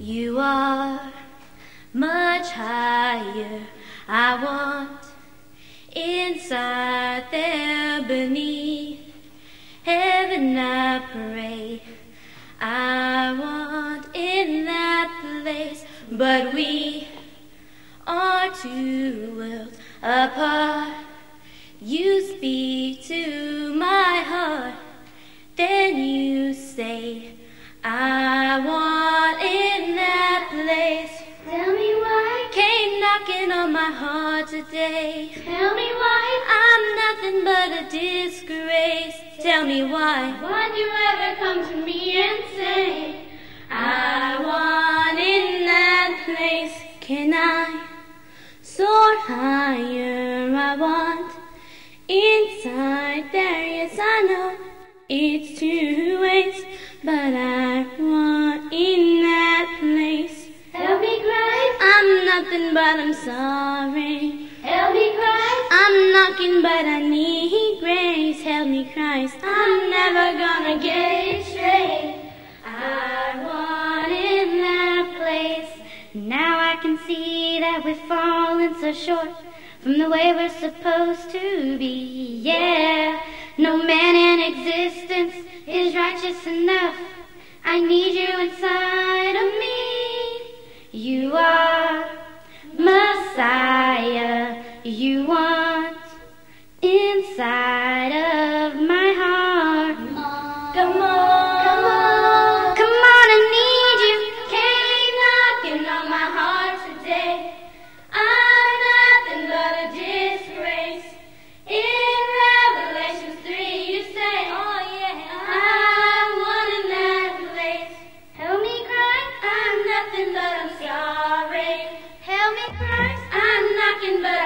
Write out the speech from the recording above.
You are much higher. I want inside there beneath heaven I pray. I want in that place, but we are two worlds apart. You speak to my heart, then you say, I want in that place. Tell me why Came knocking on my heart today. Tell me why I'm nothing but a disgrace. Tell me why. Why'd you ever come to me and say I want in that place. Can I soar higher? I want inside there. Yes, I know it's two ways, but I want in that place. Help me Christ, I'm nothing but I'm sorry. help me Christ, I'm knocking but I need grace. Help me Christ, I'm never gonna get it straight. I want in that place. Now I can see that we've fallen so short from the way we're supposed to be. Yeah, no man in existence is righteous enough. I need you inside of me. You are Messiah. You want inside of my heart. Come on, come on, come on, I need you. Came knocking on my heart today. I'm nothing but a disgrace. In Revelation 3 you say, oh yeah, I want in that place. Help me Christ, I'm nothing but I'm sorry. Help me Christ, I'm knocking but